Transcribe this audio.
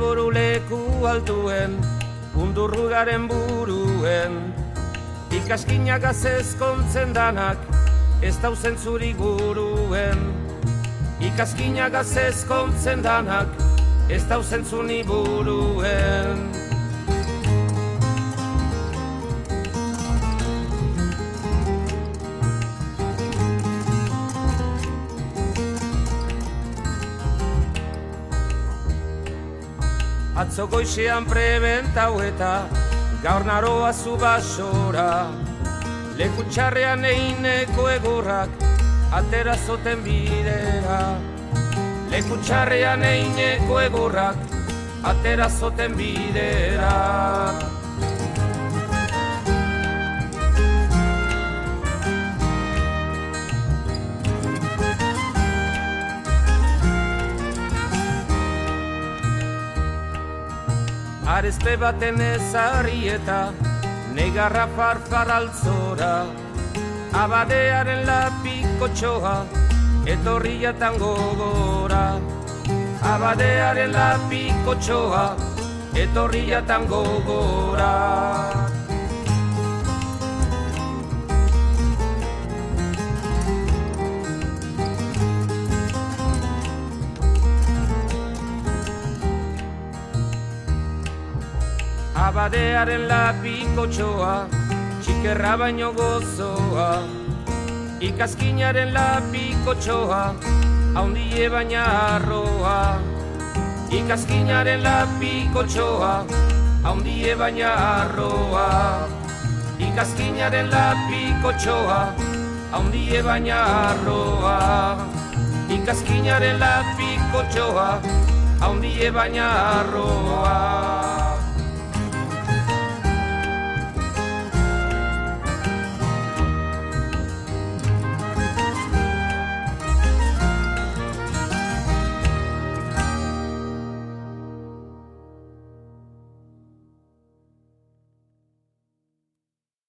liburu leku altuen, undurrugaren buruen. Ikaskinak azezkontzen danak, ez dauzen zuri buruen. Ikaskinak azezkontzen danak, ez dauzen zuni buruen. Atzo goizean prebentau eta gaur naroa zu basora. Leku txarrean eineko egurrak atera zoten bidera. Leku txarrean eineko egurrak atera zoten bidera. Arezpe baten ezarri eta negarra farfar altzora. Abadearen lapiko txoa, etorri jatan gogora. Abadearen lapiko txoa, etorri jatan gogora. Abadearen lapiko txoa, txikerra baino gozoa. Ikaskinaren lapiko txoa, haundie baina arroa. Ikaskinaren lapiko txoa, haundie baina arroa. Ikaskinaren lapiko txoa, haundie baina arroa. Ikaskinaren lapiko txoa, haundie baina arroa.